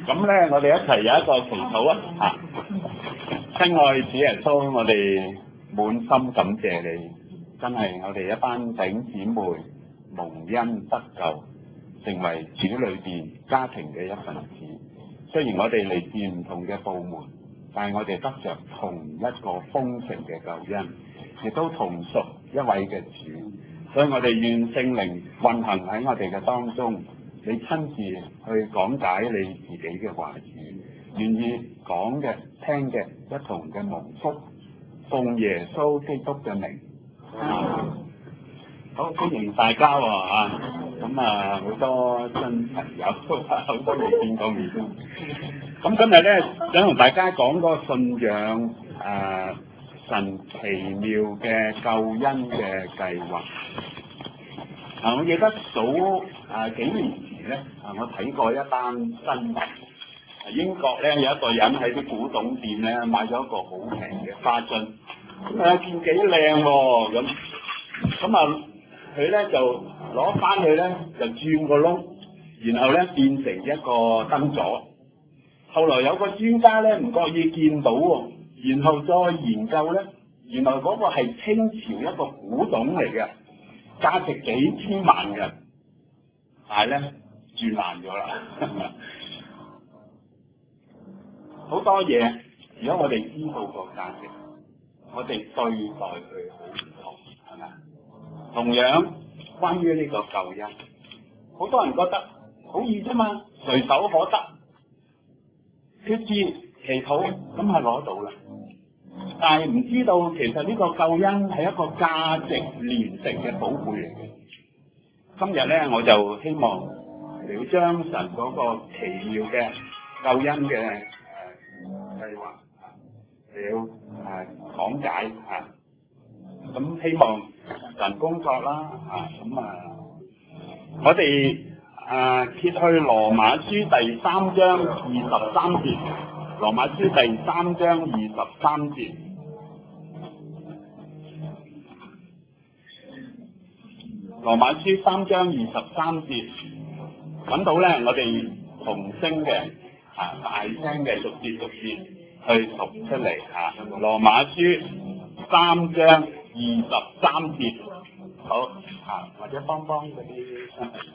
咁咧，我哋一齊有一個祈禱啊！親愛主耶穌，我哋滿心感謝你，真係我哋一班弟兄姊妹蒙恩得救，成為主裏邊家庭嘅一份子。雖然我哋嚟自唔同嘅部門，但係我哋得着同一個豐盛嘅救恩，亦都同屬一位嘅主。所以我哋願聖靈運行喺我哋嘅當中，你親自去講解你自己嘅話語，願意講嘅聽嘅一同嘅蒙福，奉耶穌基督嘅名。好，歡迎大家喎咁好多新朋友，好多未見過面。咁今日咧想同大家講個信仰神奇妙嘅救恩嘅計劃。我記得早幾年前咧，我睇過一單新聞，英國咧有一個人喺啲古董店咧買咗一個好平嘅花樽，咁見幾靚喎，咁佢咧就攞翻去咧就轉個窿，然後咧變成一個燈座。後來有個專家咧唔覺意見到喎，然後再研究咧，原來嗰個係清朝一個古董嚟嘅，價值幾千萬嘅，但係咧轉爛咗啦。好多嘢，如果我哋知道個價值，我哋對待佢好唔同，係咪？同樣關於呢個救恩，好多人覺得好易啫嘛，隨手可得，決志祈禱咁係攞到啦。但係唔知道其實呢個救恩係一個價值連城嘅寶貝嚟嘅。今日咧我就希望你要將神嗰個奇妙嘅救恩嘅計劃你要講解咁希望神工作啦我哋揭去羅馬書第3章23節，羅馬書第3章23節，羅馬書3章23節，揾到咧，我哋同聲嘅大聲嘅逐節去讀出嚟羅馬書3章23節，好或者幫嗰啲新朋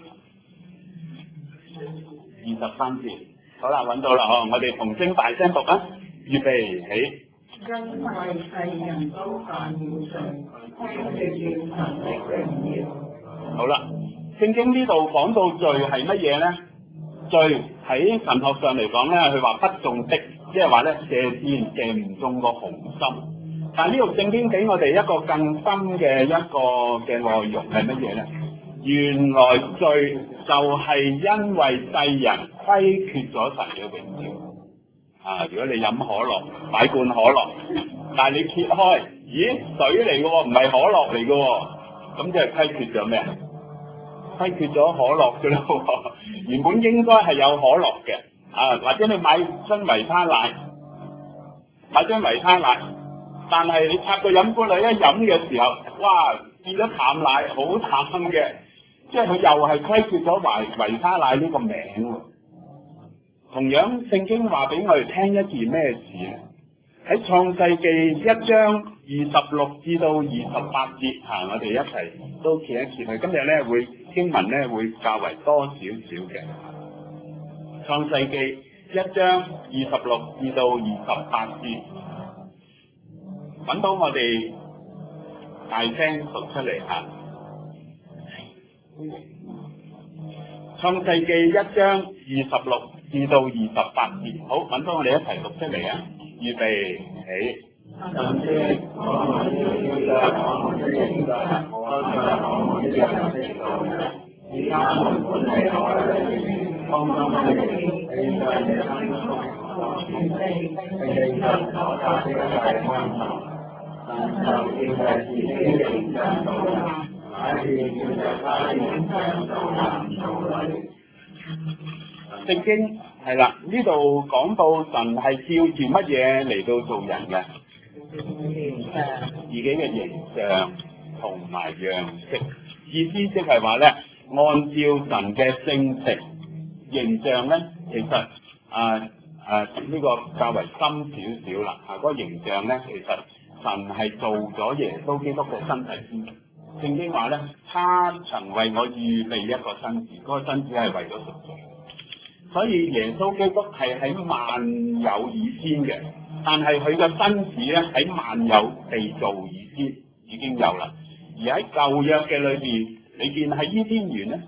友23節，好啦，揾到啦我哋同聲大聲讀啊，預備起。 因為世人都犯了罪，虧缺了神的榮耀。 好啦，聖經呢度講到罪係乜嘢咧？罪喺神學上嚟講咧，佢話不中的，即係話咧射箭射唔中個紅心。但係呢度聖經俾我哋一個更深嘅內容係乜嘢咧？原來罪就係因為世人虧缺咗神嘅榮耀。如果你飲可樂，買罐可樂，但係你揭開，咦，水嚟嘅喎，唔係可樂嚟嘅喎，咁即係虧缺咗咩？虧缺咗可樂嘅咯，原本應該係有可樂嘅，或者你買樽維他奶，但係你插個飲管嚟一飲嘅時候，哇，變咗淡奶，好淡嘅，即係佢又係虧缺咗維他奶呢個名喎。同樣聖經話俾我哋聽一件咩事咧？喺創世記1章26至到28節我哋一齊都揭一揭佢。今日咧經文咧會較為多少少嘅。創世記1章26至到28節，揾到我哋大聲讀出嚟創世記1章26至到28節，好，揾到我哋一齊讀出嚟啊！預備起。聖經係啦，呢度講到神係照住乜嘢嚟到做人嘅？自己嘅形象同埋樣式，意思即係話咧，按照神嘅性情形象咧， 其實呢個較為深少少啦。嗰個形象咧，其實神係做咗耶穌基督嘅身體先。聖經話咧，他曾為我預備一個身子，嗰個身子係為咗贖罪。所以耶穌基督係喺萬有以先嘅，但係佢嘅身子咧喺萬有被造以先已經有啦。而喺舊約嘅裏邊，你見喺伊甸園咧，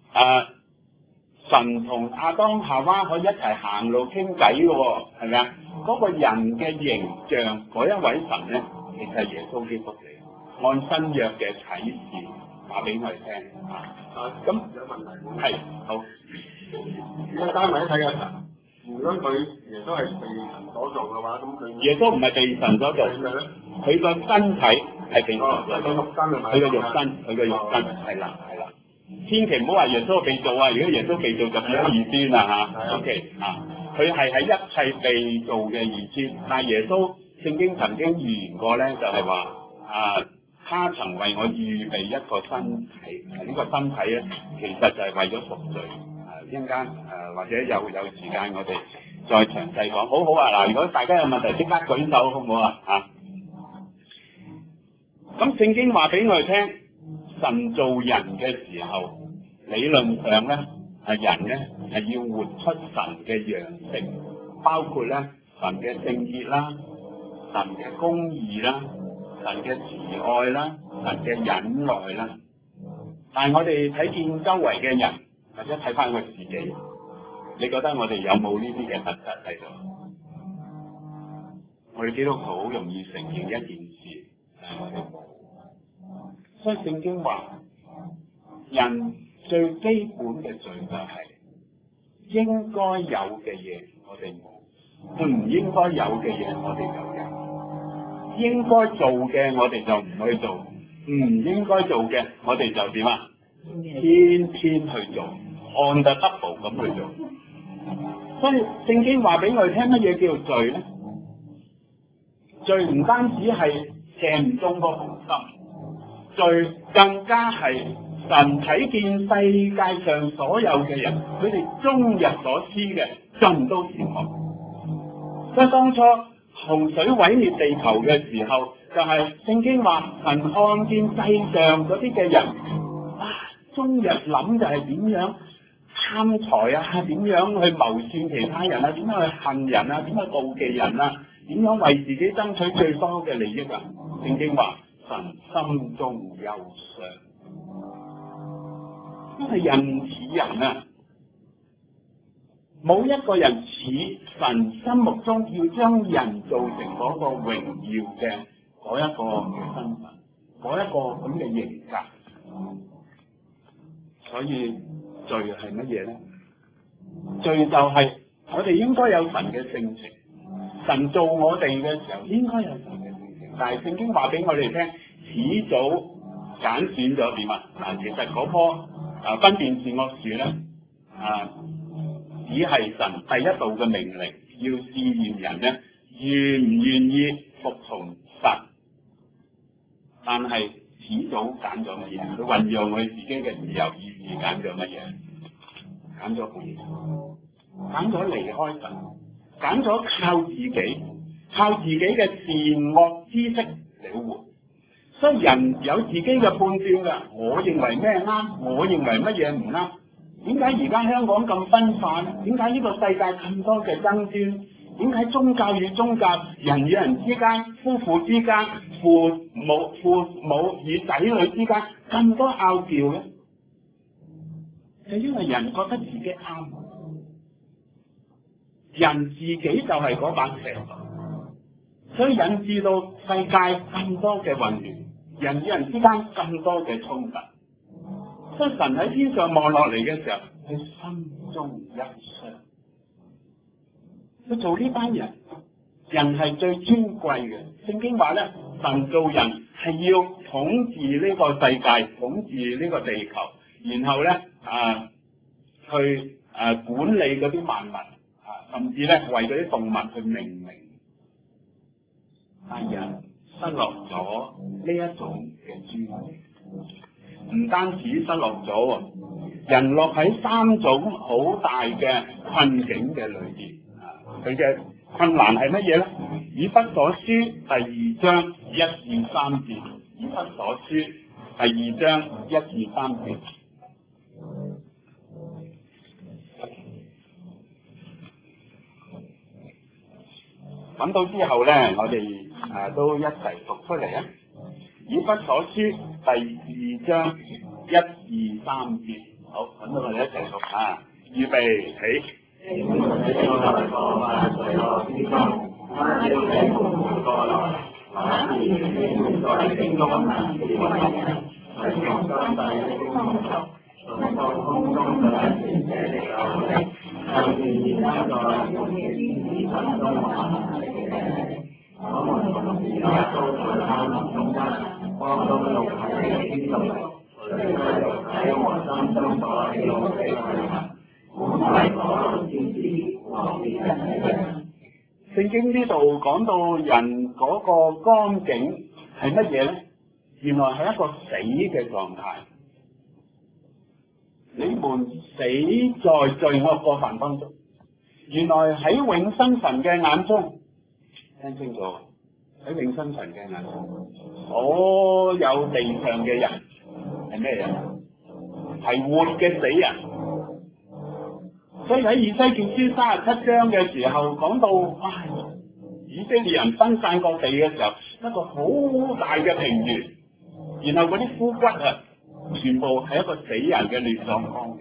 神同亞當夏娃可以一齊行路傾偈嘅喎，係咪啊？嗰個人嘅形象，嗰一位神咧，其實係耶穌基督嚟。按新約嘅啟示話俾我哋聽咁有問題係好。 而家單位睇嘅神，如果佢耶穌係被神所做嘅話，咁佢耶穌唔係被神所做，佢個身體係被神所做，佢個肉身係啦。千祈唔好話耶穌被造啊！如果耶穌被造就變咗異端啦嚇。OK 佢係喺一切被造嘅異端，但係耶穌聖經曾經預言過咧，就係話他曾為我預備一個身體，呢個身體咧其實就係為咗贖罪。一陣間或者有時間我哋再詳細講。好啊嗱，如果大家有問題即刻舉手好唔好啊？咁聖經話俾我哋聽，神造人嘅時候，理論上咧人咧係要活出神嘅樣式，包括咧神嘅聖潔啦、神嘅公義啦、神嘅慈愛啦、神嘅忍耐啦。但係我哋睇見周圍嘅人，或者睇翻我自己，你覺得我哋有冇呢啲嘅特質喺度？我哋基督徒好容易承認一件事，我哋冇。所以聖經話，人最基本嘅罪就係應該有嘅嘢我哋冇，唔應該有嘅嘢我哋就有。應該做嘅我哋就唔去做，唔應該做嘅我哋就點啊？天天去做，按得 double 咁去做。所以聖經話俾我哋聽乜嘢叫做罪咧？罪唔單止係射唔中個紅心，罪更加係神睇見世界上所有嘅人，佢哋終日所思嘅盡都是惡。所以當初洪水毀滅地球嘅時候，就係聖經話神看見世上嗰啲嘅人，終日諗就係點樣貪財啊，點樣去謀算其他人啊，點樣去恨人啊，點樣妒忌人啊，點樣為自己爭取最多嘅利益啊。聖經話神心中憂傷，因為人唔似人啊，冇一個人似神心目中要將人造成嗰個榮耀嘅嗰一個嘅身份，嗰一個咁嘅形格。所以罪係乜嘢咧？罪就係我哋應該有神嘅性情，神做我哋嘅時候應該有神嘅性情，但係聖經話俾我哋聽，始早揀選咗點啊？其實嗰棵分辨善惡樹咧，只係神第一道嘅命令，要試驗人咧願唔願意服從神，但係始早揀咗乜嘢？佢運用佢自己嘅自由意志揀咗乜嘢？揀咗背，揀咗離開神，揀咗靠自己嘅善惡知識嚟活。所以人有自己嘅判斷㗎，我認為咩啱，我認為乜嘢唔啱。點解而家香港咁分化咧？點解呢個世界咁多嘅爭端？點解宗教與宗教、人與人之間、夫婦之間、父母與仔女之間咁多拗撬咧？就因為人覺得自己啱，人自己就係嗰把尺，所以引致到世界咁多嘅混亂，人與人之間咁多嘅衝突。所以神喺天上望落嚟嘅時候，佢心中憂傷。佢做呢班人，人係最尊貴嘅。聖經話咧，神做人係要統治呢個世界，統治呢個地球，然後咧去管理嗰啲萬物，甚至咧為嗰啲動物去命名。但人失落咗呢一種嘅尊貴，唔單止失落咗， 人落喺三種好大嘅困境嘅裏邊。佢嘅困難係乜嘢咧？以弗所書第2章1至3節，以弗所書第2章1至3節。揾到之後咧，我哋都一齊讀出嚟啊！以弗所書第2章1至3節，好，揾到我哋一齊讀啊！預備起。聖經呢度講到人嗰個光景係乜嘢咧？原來係一個死嘅狀態。你們死在罪惡過犯當中。原來喺永生神嘅眼中，聽清楚，喺永生神嘅眼中，所有地上嘅人係咩人？係活嘅死人。所以喺以西結書37章嘅時候講到，以色列人分散各地嘅時候，一個好大嘅平原，然後嗰啲枯骨全部係一個死人嘅亂葬崗。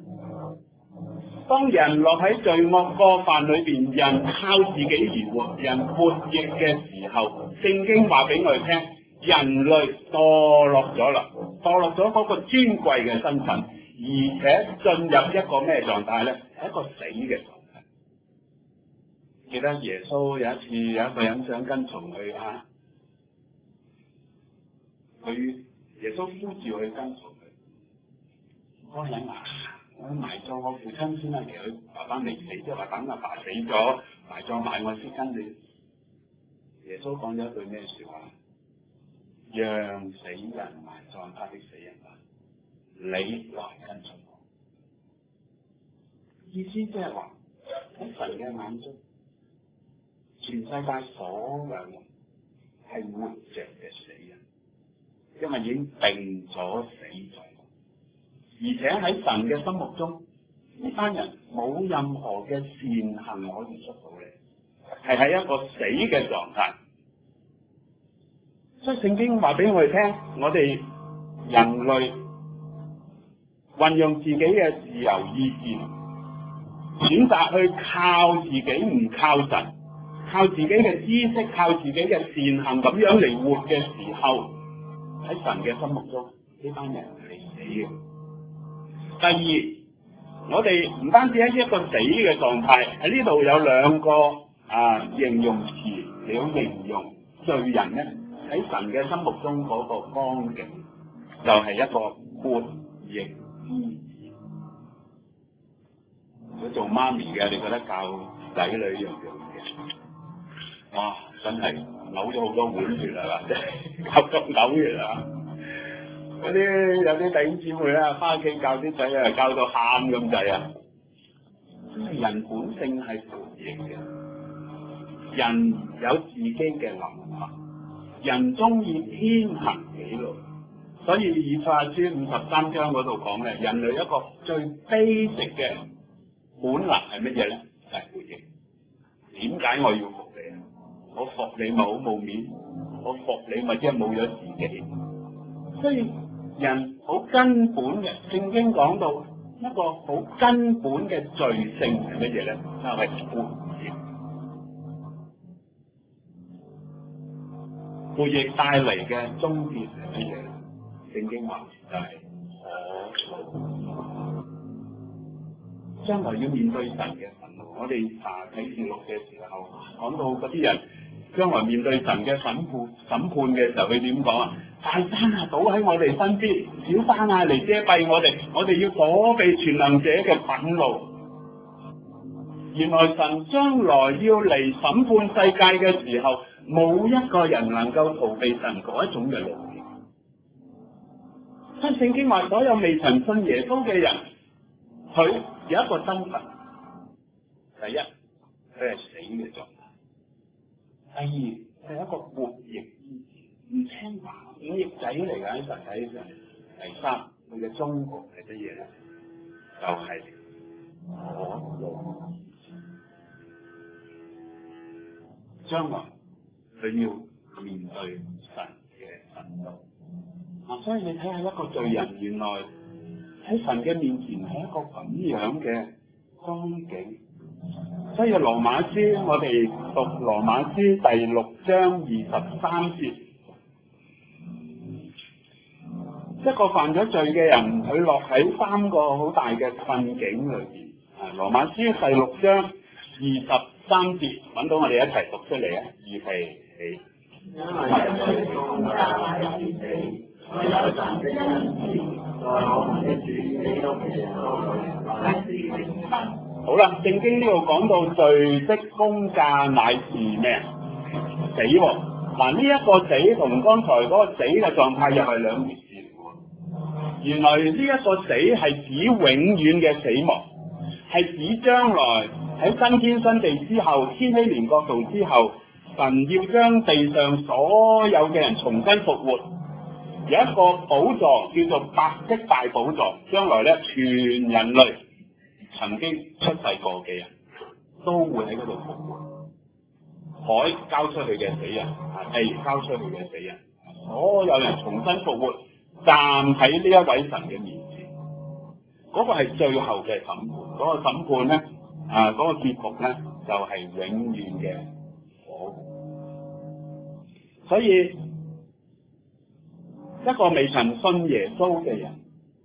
當人落喺罪惡過犯裏邊，人靠自己而活，人活逆嘅時候，聖經話俾我哋聽，人類墮落咗啦，墮落咗嗰個尊貴嘅身份，而且進入一個咩狀態咧？係一個死嘅狀態。記得耶穌有一次有一個人想跟從佢耶穌呼召佢跟從佢，嗰個人話：我埋葬我父親先啦，其實佢爸爸未死，即係話等阿爸死咗埋葬埋我先跟你。耶穌講咗一句咩説話？讓死人埋葬他的死人吧，你來跟從我。意思即係話喺神嘅眼中，全世界所有人係活着嘅死人，因為已經定咗死罪。而且喺神嘅心目中，呢班人冇任何嘅善行可以出到嚟，係喺一個死嘅狀態。所以聖經話俾我哋聽，我哋人類運用自己嘅自由意志，選擇去靠自己唔靠神，靠自己嘅知識，靠自己嘅善行咁樣嚟活嘅時候，喺神嘅心目中，呢班人係死嘅。第二，我哋唔單止喺一個死嘅狀態，喺呢度有兩個形容詞嚟形容罪人咧，喺神嘅心目中嗰個光景，就係一個活逆之子。如果做媽咪嘅，你覺得教仔女容唔容易？哇！真係嘔咗好多碗血啊！真係教到嘔血啊！有啲弟兄姊妹啦，翻屋企教啲仔教到喊咁滯啊！因為人本性係活逆嘅，人有自己嘅諗法，人中意偏行己路，所以以賽亞書53章嗰度講嘅，人類一個最basic嘅本能係乜嘢咧？就係活逆。點解我要服你啊？我服你咪好冇面，我服你咪即係冇咗自己。所以人好根本嘅，聖經講到一個好根本嘅罪性係乜嘢咧？就係活逆。活逆帶嚟嘅終結係乜嘢咧？聖經話就係可怒，將來要面對神嘅憤怒。我哋查啟示錄嘅時候講到嗰啲人將來面對神嘅審判嘅時候，佢點講啊？大山倒喺我哋身邊，小山嚟遮蔽我哋要躲避全能者嘅憤怒。原來神將來要嚟審判世界嘅時候，冇一個人能夠逃避神嗰一種嘅怒氣。所以聖經話，所有未曾信耶穌嘅人， 佢有一個身份，第一佢係死嘅狀態，第二佢係一個活役唔聽話忤逆仔嚟㗎，喺神體上。第三佢嘅終局係乜嘢咧？就係可怒，將來佢要面對神嘅憤怒。所以你睇下一個罪人，原來喺神嘅面前係一個咁樣嘅光景。所以羅馬書，我哋讀羅馬書第6章23節，一個犯咗罪嘅人，佢落喺3個好大嘅困境裏邊。羅馬書第6章23節，揾到我哋一齊讀出嚟啊！預備起。好啦，聖經呢度講到罪的工價乃是咩？死喎！嗱，呢一個死同剛才嗰個死嘅狀態又係兩回事嚟喎。原來呢一個死係指永遠嘅死亡，係指將來喺新天新地之後，千禧年國度之後，神要將地上所有嘅人重新復活，有一個寶座叫做白色大寶座，將來咧全人類曾經出世過嘅人都會喺嗰度復活，海交出去嘅死人，地交出去嘅死人，所有人重新復活，站喺呢一位神嘅面前，嗰個係最後嘅審判，嗰個審判咧，嗰個結局咧就係永遠嘅火湖。所以一個未曾信耶穌嘅人，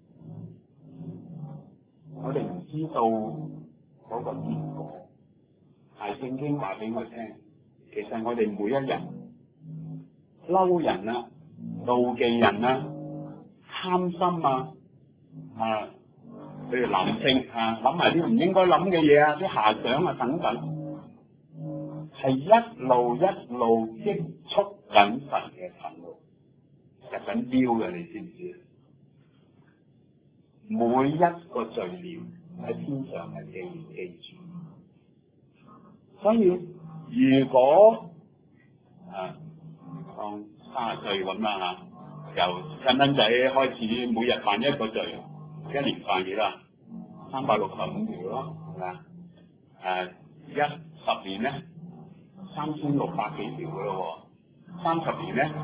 我哋唔知道嗰個結果，但係聖經話俾我聽，其實我哋每一日嬲人啊、妒忌人啊、貪心啊，譬如男性諗埋啲唔應該諗嘅嘢啊、啲遐想啊等等，係一路積蓄緊神嘅憤怒，入緊標嘅，你知唔知？每一個罪孽喺天上係記住，所以如果當30歲咁啦由細仔開始每日犯一個罪，一年犯幾多？365條咯，係咪10年咧3600幾條噶咯喎，30年咧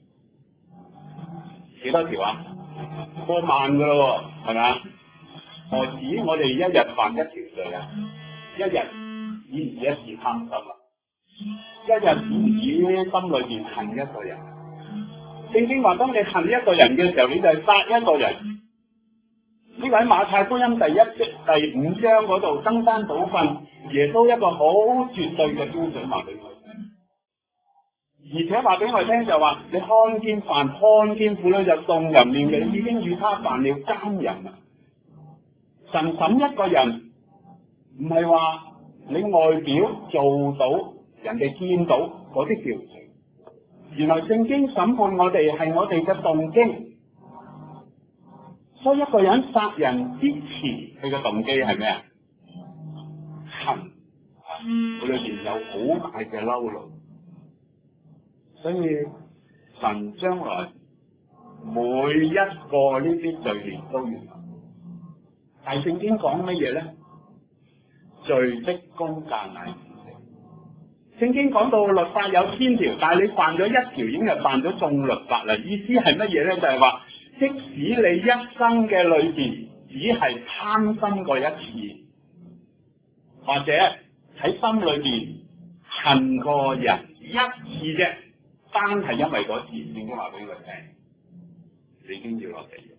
幾多條啊？過萬噶咯喎，係咪啊？何止我哋一日犯一條罪啊？一日止唔止一次貪心啊？一日止唔止心裏邊恨一個人？聖經話當你恨一個人嘅時候，你就係殺一個人。呢個喺馬太福音第5章嗰度登山寶訓，耶穌一個好絕對嘅標準話俾我聽，而且話俾我聽就話，你看見犯看見婦女就動淫念嘅，你已經與他犯了奸淫啊！神審一個人，唔係話你外表做到人哋見到嗰啲叫罪，原來聖經審判我哋係我哋嘅動機。所以一個人殺人之前，佢嘅動機係咩啊？恨，佢裏邊有好大嘅嬲怒。所以神將來每一個呢啲罪孽都要還。但係聖經講乜嘢咧？罪的工價乃是死。聖經講到律法有1000條，但係你犯咗1條已經係犯咗眾律法啦。意思係乜嘢咧？就係話，即使你一生嘅裏邊只係貪心過一次，或者喺心裏邊恨過人一次啫，單係因為嗰次，聖經話俾佢聽，你已經要落地獄。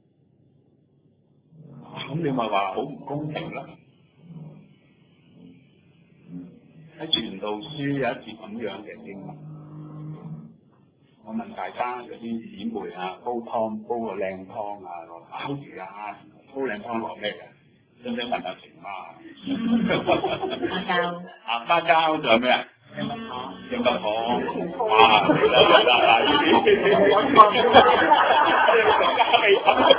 咁你咪話好唔公平啦？喺傳道書有一節咁樣嘅經文，我問大家嗰啲姊妹煲湯煲個靚湯包住煲靚湯落咩嘅？想唔想問下情媽？花膠仲有咩啊？檸英德堂，哇！嚟啦！呢啲家未飲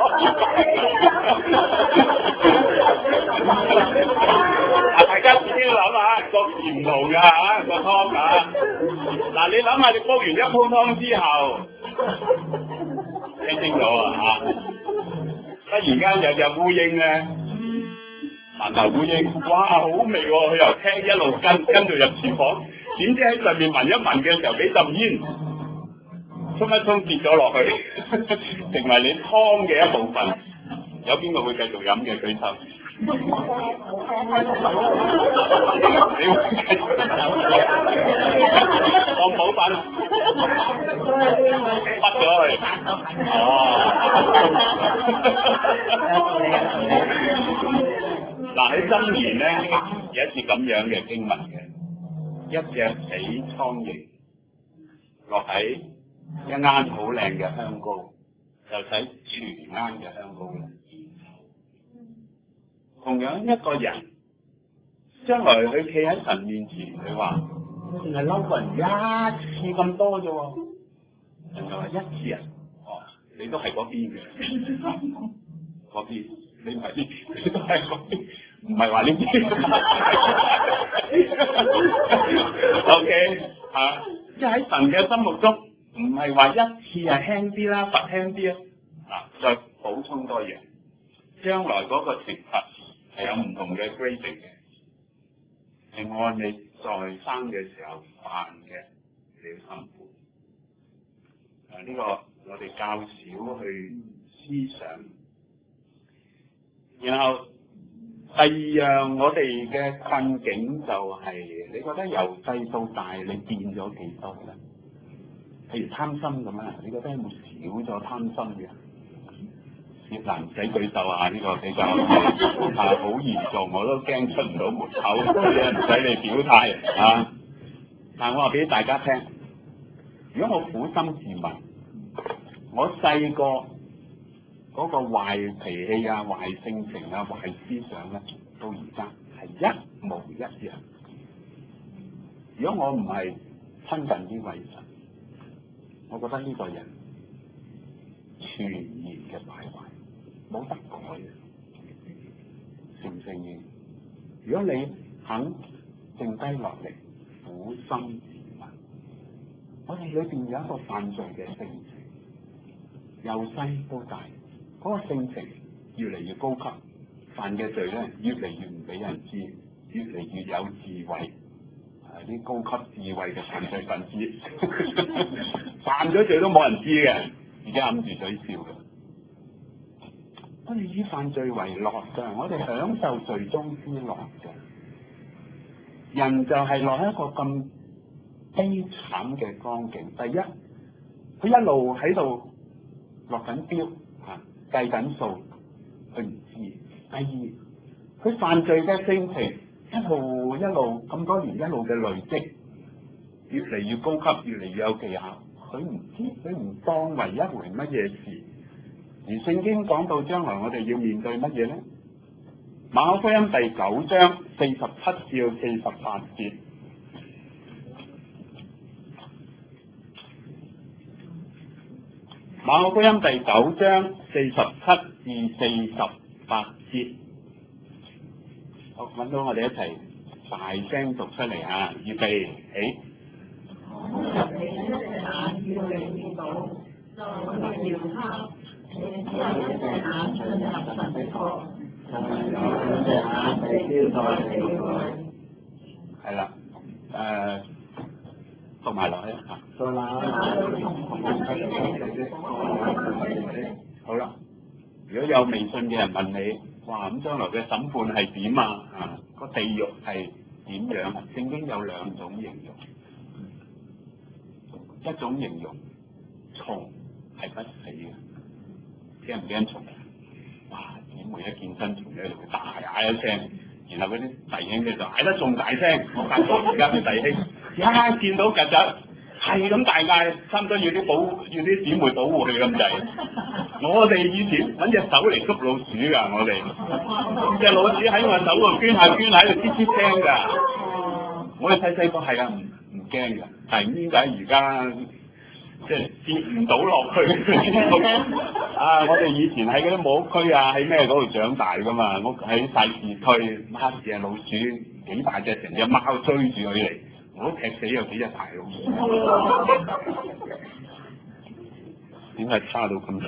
大家自己諗下，各自唔同㗎嚇個湯啊！嗱，你諗下，你煲完一煲湯之後，聽清楚啊！忽然間有隻烏蠅咧，環頭烏蠅，哇，好味喎！佢由廳一路跟到入廚房，點知喺上面聞一聞嘅時候，俾陣煙沖一沖跌咗落去，成為你湯嘅一部分。有邊個會繼續飲嘅舉手？你會繼續當補品，屈咗佢。嗱，喺箴言咧有一節咁樣嘅經文嘅，一隻死蒼蠅落喺一間好靚嘅香膏，就使全間嘅香膏咧。同樣一個人，將來佢企喺神面前，佢話：我淨係嬲過人一次咁多啫喎。人就話一次啊，哦，你都係嗰邊嘅，嗰邊，你唔係呢邊，你都係嗰邊，唔係話呢邊。OK 啊，即係喺神嘅心目中，唔係話一次係輕啲啦，罰輕啲啊。嗱，再補充多嘢，將來嗰個懲罰係有唔同嘅 grading 嘅，係按你在生嘅時候犯嘅你要審判。呢個我哋較少去思想。然後第二樣我哋嘅困境就係，你覺得由細到大你變咗幾多咧？譬如貪心咁啊，你覺得有冇少咗貪心嘅？嗱，唔使舉手啊！呢個比較好嚴重，我都驚出唔到門口，所以唔使你表態啊！但係我話俾大家聽，如果我苦心自問，我細個嗰個壞脾氣啊、壞性情啊、壞思想咧，到而家係一模一樣。如果我唔係親近啲為神，我覺得呢個人全然嘅敗壞。冇得改嘅，承唔承認？如果你肯靜低落嚟，苦心自問，我哋裏邊有一個犯罪嘅性情，由細到大，嗰個性情越嚟越高級，犯嘅罪咧越嚟越唔俾人知，越嚟越有智慧，啲高級智慧嘅犯罪分子，犯咗罪都冇人知嘅，而家揞住嘴笑嘅。我哋以犯罪為樂嘅，我哋享受罪中之樂嘅。人就係落喺一個咁悲慘嘅光景。第一，佢一路喺度落緊標計緊數，佢唔知。第二，佢犯罪嘅性情一路咁多年一路嘅累積，越嚟越高級，越嚟越有技巧。佢唔知，佢唔當為一回乜嘢事。而聖經講到將來我哋要面對乜嘢咧？馬可福音第9章47至48節，馬可福音第9章47至48節，好，揾到我哋一齊大聲讀出嚟啊！預備起。係啦，讀埋落去啊！好啦，如果有微信嘅人問你，哇，咁將來嘅審判係點啊？個地獄係點樣？聖經有兩種形容，一種形容蟲係不死嘅。驚唔驚蟲？哇！姊妹一見真蟲咧，就會大嗌一聲，然後嗰啲弟兄咧就嗌得仲大聲。我發覺而家啲弟兄一見到曱甴係咁大嗌，差唔多要啲姊妹保護佢咁滯。我哋以前揾隻手嚟捉老鼠㗎，我哋隻老鼠喺我手度捐下喺度吱吱聲㗎。我哋細個係啊，唔驚嘅，但係點解而家即係跌唔到落去？啊！我哋以前喺嗰啲木屋區啊，喺咩嗰度長大噶嘛，我喺細市區，黑隻老鼠幾大隻，成隻貓追住佢嚟，我都踢死有幾隻大老鼠。點解差到咁？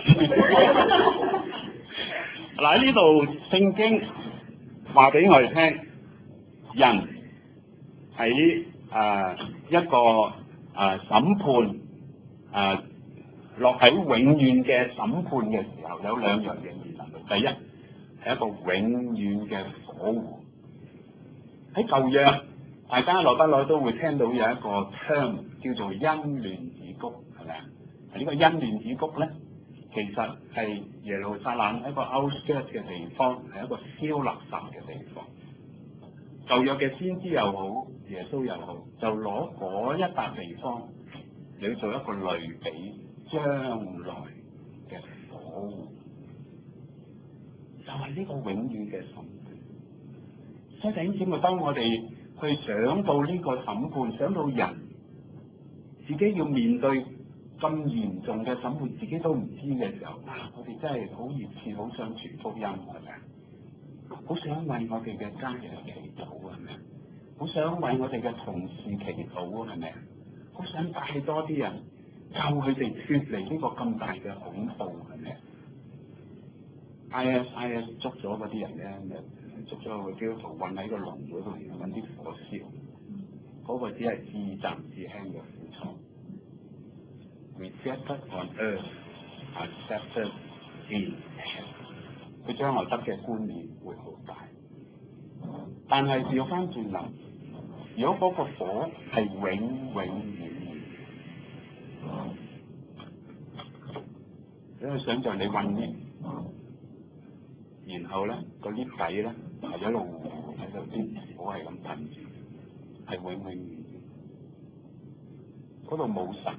嗱，喺呢度聖經話俾我哋聽，人喺一個審判落喺永遠嘅審判嘅時候，有兩樣嘢面臨。第一係一個永遠嘅火湖。喺舊約，大家耐不耐都會聽到有一個 term 叫做欣嫩子谷，係咪啊？呢個欣嫩子谷咧，其實係耶路撒冷一個 outskirt 嘅地方，係一個燒垃圾嘅地方。舊約嘅先知又好，耶穌又好，就攞嗰一笪地方嚟做一個類比，將來嘅火湖，就係呢個永遠嘅審判。所以弟兄姊妹，當我哋去想到呢個審判，想到人自己要面對咁嚴重嘅審判，自己都唔知嘅時候，我哋真係好熱切，好想傳福音，係咪啊？好想為我哋嘅家人祈禱，係咪啊？好想為我哋嘅同事祈禱，係咪啊？好想帶多啲人救佢哋脫離呢個咁大嘅恐怖，係咪啊 ？IS 捉咗嗰啲人咧，捉咗個基督徒韞喺個籠嗰度，揾啲火燒，嗰個只係至暫至輕嘅苦楚。Rejected on earth, accepted in heaven。佢將來得嘅冠冕會好大，但係調翻轉頭，如果嗰個火係永遠，你去想像你混啲，然後咧個啲底咧係一路喺度啲火係咁噴住，係永遠，嗰度冇神，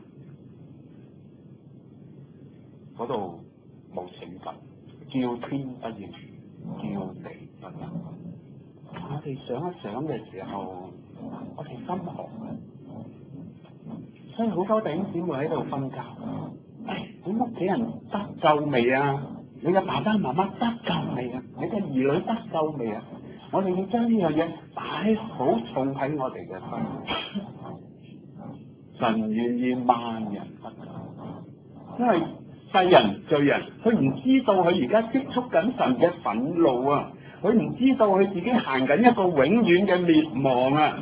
嗰度冇懲罰。叫天不應，叫地不能。我哋想一想嘅時候，我哋心寒。所以好多弟兄姊妹喺度瞓覺。你屋企人得救未啊？你嘅爸爸媽媽得救未啊？你嘅兒女得救未啊？我哋要將呢樣嘢擺好重喺我哋嘅心。神願意萬人得救，因為世人罪人，佢唔知道佢而家積蓄緊神嘅憤怒啊！佢唔知道佢自己行緊一個永遠嘅滅亡啊！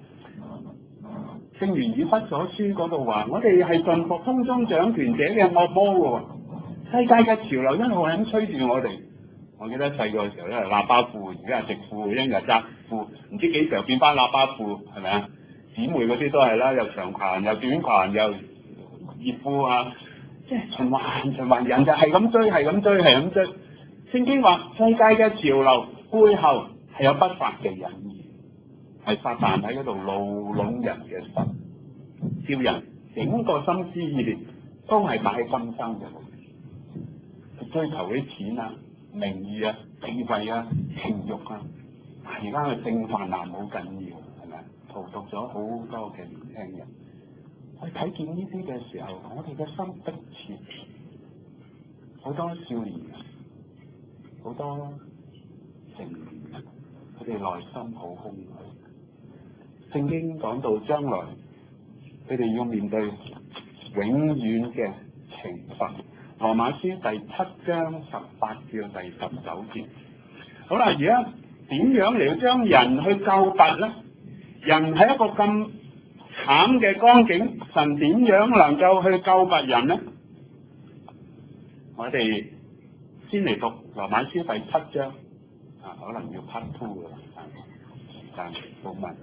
正如以弗所書嗰度話，我哋係順服空中掌權者嘅惡魔喎。世界嘅潮流一路係咁吹住我哋。我記得細個嘅時候咧，喇叭褲，而家係直褲，一日窄褲，唔知幾時又變翻喇叭褲，係咪啊？姊妹嗰啲都係啦，又長裙又短裙又熱褲啊！即係循環，人就係咁追，係咁追，係咁追。聖經話世界嘅潮流背後係有不法嘅隱意，係撒旦喺嗰度弄人嘅心，叫人整個心思意念都係擺喺今生嘅路，去追求啲錢啊、名譽啊、地位啊、情慾啊。而家嘅性泛濫好緊要，係咪？荼毒咗好多嘅年輕人。去睇見呢啲嘅時候，我哋嘅心迫切，好多少年人，好多成年人，佢哋內心好空虛。聖經講到將來，佢哋要面對永遠嘅懲罰。羅馬書第7章18至第19節。好啦，而家點樣嚟將人去救拔咧？人係一個咁慘嘅光景，神點樣能夠去救拔人呢？我哋先嚟讀羅馬書第7章，可能要 part 2㗎啦，但係冇問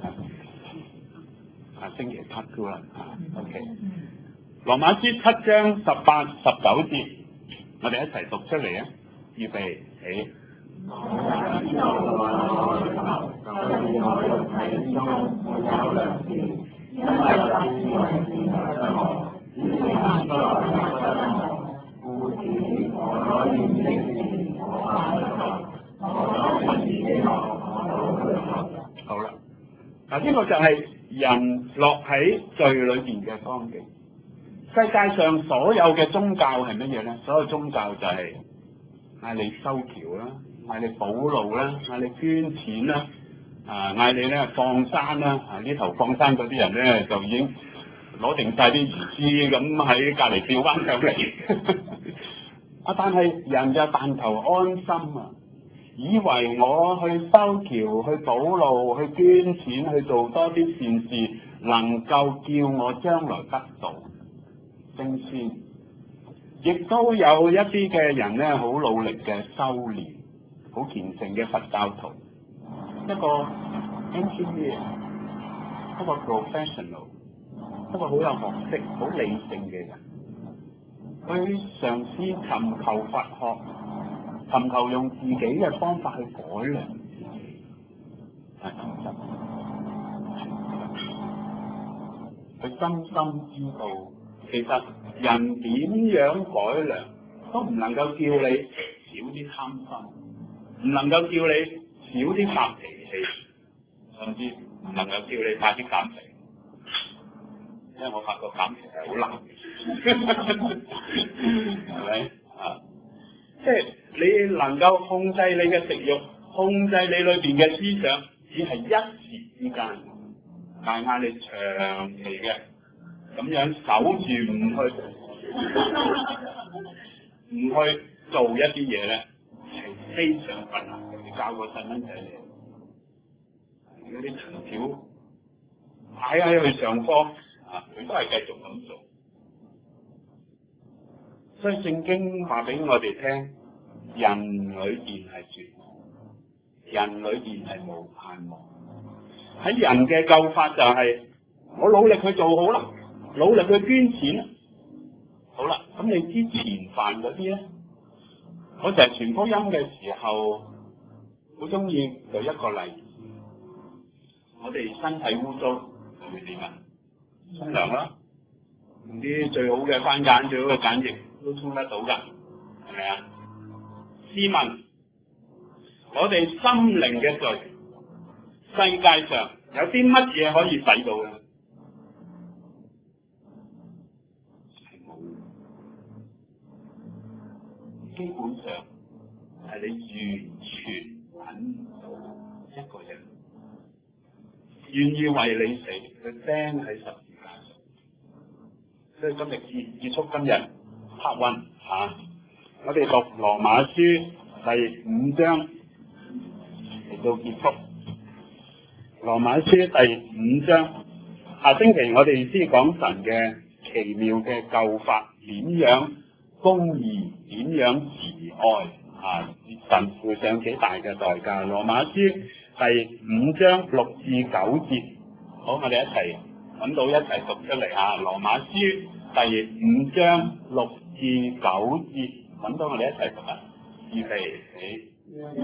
星期 part 2啦，OK。羅馬書7章18、19節，我哋一齊讀出嚟啊！預備起。好啦， 呢個就係人落喺罪裏邊嘅光景。世界上所有嘅宗教係乜嘢咧？所有宗教就係嗌你修橋啦，嗌你補路啦，嗌你捐錢啦，嗌你咧放生啦，呢頭放生嗰啲人咧就已經攞定晒啲魚絲咁喺隔離吊翻上嚟。但係人就但求安心啊！以為我去修橋、去補路、去捐錢、去做多啲善事，能夠叫我將來得道升仙。亦都有一啲嘅人咧，好努力嘅修練，好虔誠嘅佛教徒，一個 engineer， 一個 professional， 一個好有學識、好理性嘅人，佢嘗試尋求佛學。尋求用自己嘅方法去改良自己，佢真心知道，其實人點樣改良都唔能夠叫你少啲貪心，唔能夠叫你少啲發脾氣，甚至唔能夠叫你快啲減肥，因為我發覺減肥係好難嘅，係咪啊？即係你能夠控制你嘅食慾，控制你裏邊嘅思想，只係一時之間，但係嗌你長期嘅咁樣守住唔去做一啲嘢咧，係非常困難嘅。你教個細蚊仔嚟，嗰啲藤條擺喺去上課佢都係繼續咁做。所以聖經話俾我哋聽，人裏邊係絕望，人裏邊係冇盼望。喺人嘅救法就係、我努力去做好啦，努力去捐錢啦。好啦，咁你之前犯嗰啲咧，我成日傳福音嘅時候，好中意舉一個例子。我哋身體污糟，會點啊？沖涼啦，用啲最好嘅番梘、最好嘅梘液都沖得到㗎，係咪啊？試問我哋心靈嘅罪，世界上有啲乜嘢可以洗到嘅？係冇，基本上係你完全揾唔到一個人願意為你死，佢釘喺十字架上。所以今日結束今日客運我哋讀羅馬書第5章嚟到結束。羅馬書第5章，下星期我哋先講神嘅奇妙嘅救法，點樣公義，點樣慈愛神付上幾大嘅代價。羅馬書第5章6至9節，好，我哋一齊揾到一齊讀出嚟嚇。羅馬書第5章6至9節，揾到我哋一齊讀啊！預備起。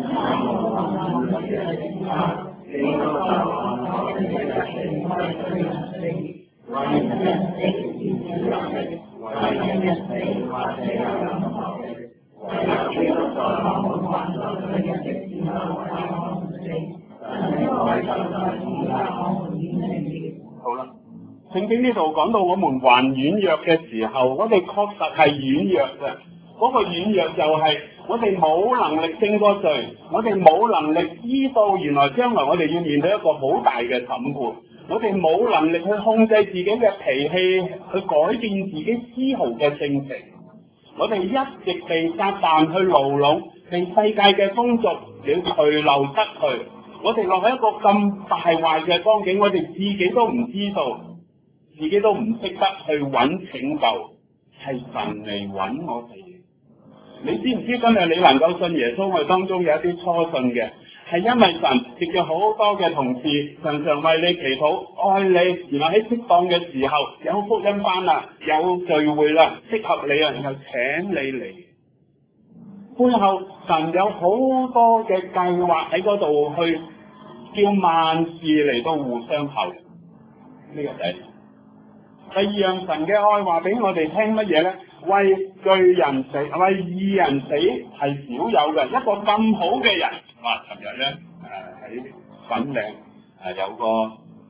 好啦，聖經呢度講到我們還軟弱嘅時候，我哋確實係軟弱嘅。嗰個軟弱就係我哋冇能力勝過罪，我哋冇能力知道原來將來我哋要面對一個好大嘅審判，我哋冇能力去控制自己嘅脾氣，去改變自己絲毫嘅性情，我哋一直被撒旦去牢籠，被世界嘅風俗嚟隨流失去，我哋落喺一個咁敗壞嘅光景，我哋自己都唔知道，自己都唔識得去揾拯救，係神嚟揾我哋。你知唔知今日你能夠信耶穌？我哋當中有一啲初信嘅，係因為神藉著好多嘅同事常常為你祈禱，愛你，然後喺適當嘅時候有福音班啦，有聚會啦，適合你啊，然後請你嚟。背後神有好多嘅計劃喺嗰度去叫萬事嚟到互相效力。呢個第二樣，神嘅愛話俾我哋聽乜嘢咧？為罪人死，為義人死係少有嘅。一個咁好嘅人，哇！尋日咧喺粉嶺有個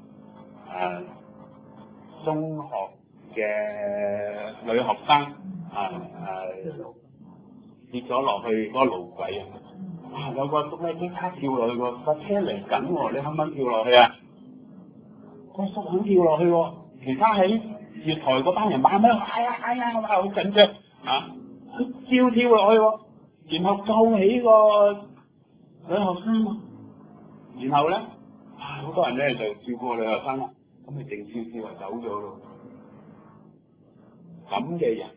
中學嘅女學生跌咗落去嗰個路軌啊！有個叔咧即刻跳落去喎，架車嚟緊喎，你肯唔肯跳落去啊？個叔肯跳落去喎，其他喺月台嗰班人慢慢嗌啊，好緊張啊！照跳落去喎，然後救起個女學生，然後咧好多人咧就照顧個女學生啦，咁咪靜悄悄就走咗咯。咁嘅人，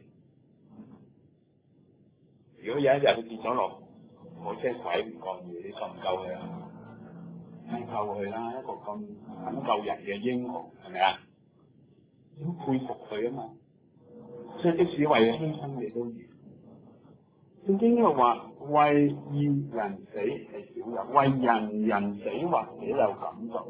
如果有一日佢跌咗落火車軌唔覺意，你救唔救佢啊？梗係救佢啦！一個咁肯救人嘅英雄，係咪啊？你好佩服佢啊嘛！所以即使為咗犧牲你都要。聖經呢度話為義人死係少有，為人死或者有感動。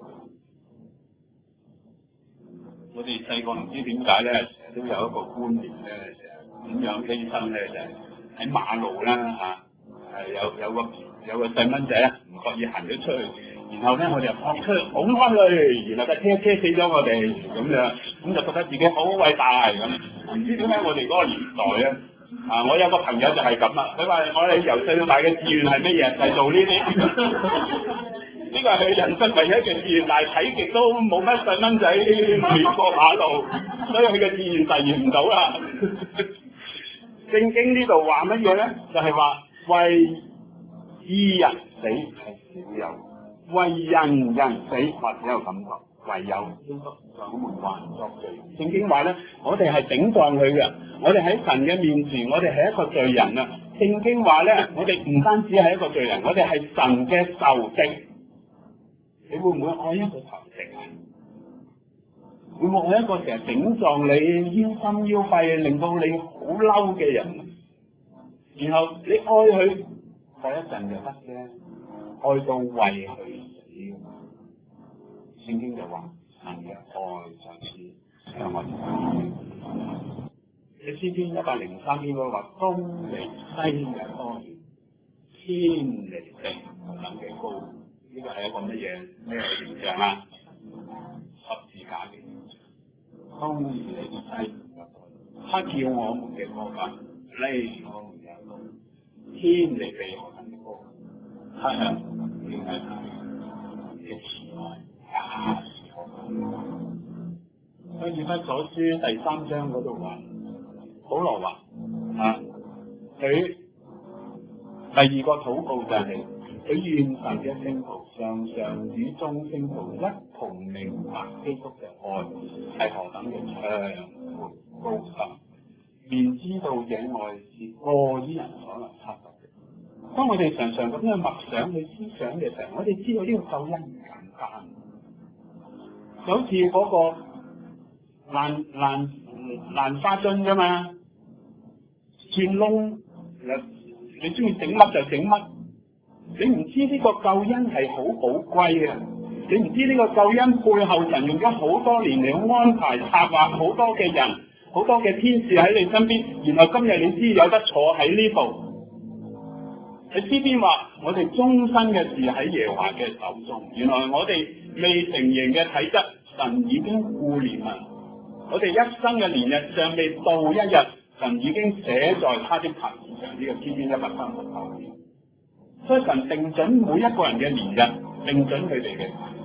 我哋細個唔知點解咧，成日都有一個觀念咧，就點樣犧牲咧，就係喺馬路啦有個細蚊仔啊，唔覺意行咗出去，然後咧我哋就撲出去拱開佢，然後架車死咗我哋咁樣，咁就覺得自己好偉大咁。唔知點解我哋嗰個年代咧，我有個朋友就係咁啦，佢話我哋由細到大嘅志願係乜嘢？就係做呢啲。呢個係佢人生唯一嘅志願，但係睇極都冇乜細蚊仔亂過馬路，所以佢嘅志願實現唔到啦。聖經呢度話乜嘢咧？就係話為義人死係少有，為人死或者有感覺，唯有基督掌門還作罪。聖經話咧，我哋係頂撞佢嘅，我哋喺神嘅面前，我哋係一個罪人啊！聖經話咧，我哋唔單止係一個罪人，我哋係神嘅仇敵。你會唔會愛一個仇敵啊？會唔會愛一個成日頂撞你、腰心腰肺，令到你好嬲嘅人？然後你愛佢，愛一陣就得啫，愛到為佢死。聖經就話神嘅愛就是向我哋。你詩篇103篇嗰話東離西嘅多遠，天離地等嘅高。呢個係一個咩形象啊？十字架嘅形象。東離西，他叫我們嘅過犯離我們嘅路，天離地何等嘅高，他向天係嘅慈愛也是可怕。所以以弗所書第3章嗰度話，保羅話佢第二個禱告就係、佢願神嘅聖徒常常與眾聖徒一同明白基督嘅愛係何等嘅長闊高深，便知道這愛是過於人所能測度嘅。當我哋常常咁樣默想去思想嘅時候，我哋知道呢個救恩唔簡單，就好似嗰個蘭花樽啫嘛，鑽窿，你中意整乜就整乜。你唔知呢個救恩係好寶貴嘅，你唔知呢個救恩背後神用咗好多年嚟安排策劃，好多嘅人，好多嘅天使喺你身邊，然後今日你知有得坐喺呢度。喺詩篇話我哋終身嘅事喺耶和華嘅手中，原來我哋未成形嘅體質，神已經顧念啊！我哋一生嘅年日尚未到一日，神已經寫在他的冊子上，呢個詩篇139篇。所以神定準每一個人嘅年日，定準佢哋嘅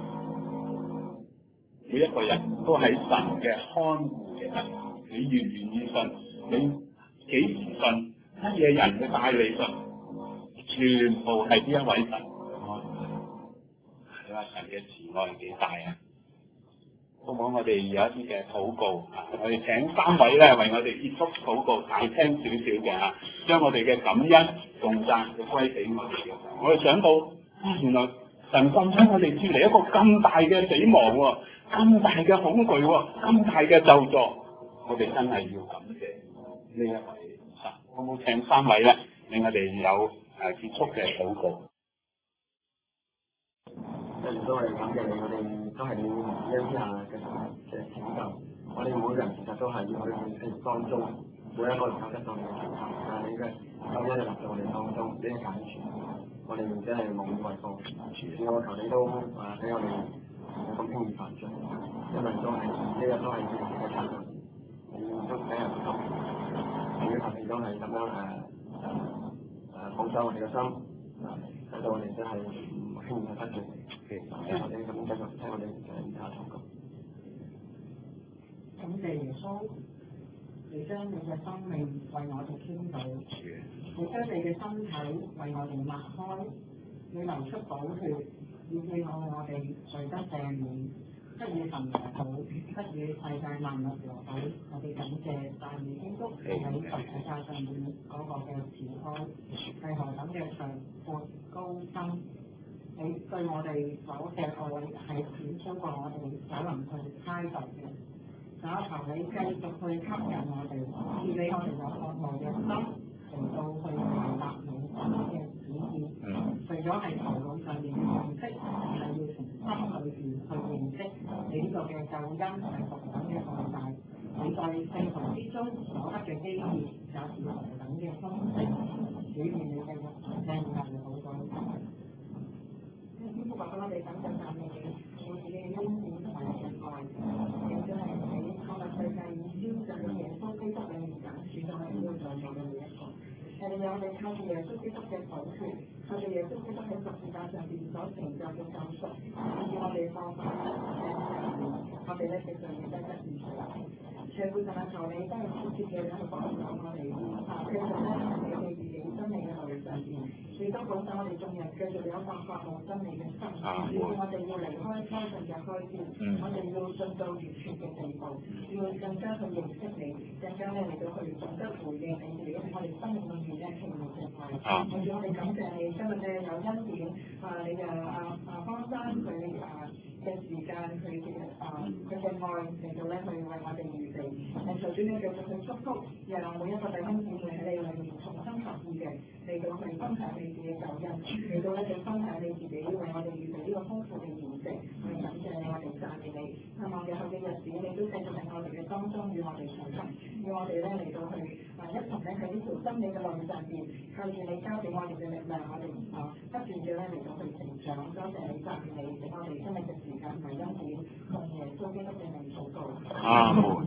每一個人都喺神嘅看護嘅人。你願唔願意信？你幾時信？乜嘢人會帶你信？全部係呢一位神。你話神嘅慈愛幾大啊？好唔好？我哋有一啲嘅禱告啊！我哋請3位咧為我哋結束禱告，大聲少少嘅啊，將我哋嘅感恩頌讚去歸俾我哋嘅。我哋想到原來神救咗我哋脫離一個咁大嘅死亡喎，咁大嘅恐懼喎，咁大嘅咒詛，我哋真係要感謝呢一位神。好唔好？請3位咧，令我哋有結束嘅禱告。 都係感謝你，我哋都係你無聲之下嘅拯救。我哋每個人其實都係要喺你嘅當中，每一個人都得到你嘅拯救。但係你嘅救恩立在我哋當中，你嘅揀選，我哋真係無以為報。主，我求你都俾我哋唔好咁輕易犯罪，因為為都係呢個都係自己嘅責任，都俾人咁，主要係都係咁樣放鬆我哋嘅心，使到我哋真係唔輕易得罪我哋咁繼續聽我哋嘅家禱告。 感謝耶穌，你將你嘅生命為我哋傾倒，你將你嘅身體為我哋擘開，你流出寶血，以致我哋罪得赦免，得與神和好，得與世界萬物和好。我哋感謝大義基督喺十字架上面嗰個嘅慈愛，係何等嘅長闊高深。你對我哋所嘅愛係遠超過我哋所能去猜度嘅。求你繼續去吸引我哋，賜俾我哋有渴慕嘅心嚟到去明白你嘅旨意。除咗係頭腦上面嘅認識，係要從心裏邊去認識你呢個嘅救恩係何等嘅偉大。你在聖徒之中所得嘅基業，也是何等嘅豐盛。主願你嘅聽我哋好多。天父爸爸，我哋感謝讚美你，我哋嘅恩典同埋嘅愛，亦都係喺創立世界以標準嘅耶穌基督裏面揀選咗我哋呢個在座嘅每一個。我哋靠住耶穌基督嘅寶血，靠住耶穌基督喺十字架上邊所成就嘅救贖，以我哋放下我哋咧嘅罪孽得以除嚟。全部神啊，求你都係切切嘅去幫助我哋，繼續咧喺我哋自己真理嘅路上邊，亦都保守我哋眾人繼續有發發冇真理嘅心，我哋要離開單純嘅開端，我哋要進到完全嘅地步，要更加去認識你，更加咧嚟到去懂得回應你哋我哋生命裏面嘅奇妙嘅愛。我哋感謝你今日咧有恩典，你嘅方生佢嘅時間，佢嘅愛嚟到咧去為我哋預備。求主咧繼續去祝福，讓每一個弟兄姊妹喺你裏面重新合意嘅嚟到去分享你自己嘅救恩，嚟到咧去分享你自己為我哋預備呢個豐富嘅筵席。我哋感謝你，我哋讚美你。希望日後嘅日子，你都繼續喺我哋嘅當中與我哋同行，與我哋咧嚟到去一同咧喺呢條真理嘅路上邊，靠住你交俾我哋嘅力量，我哋不斷嘅咧嚟到去成長。多謝你讚美你，俾我哋今日嘅時間同埋恩典，奉耶穌基督嘅名禱告。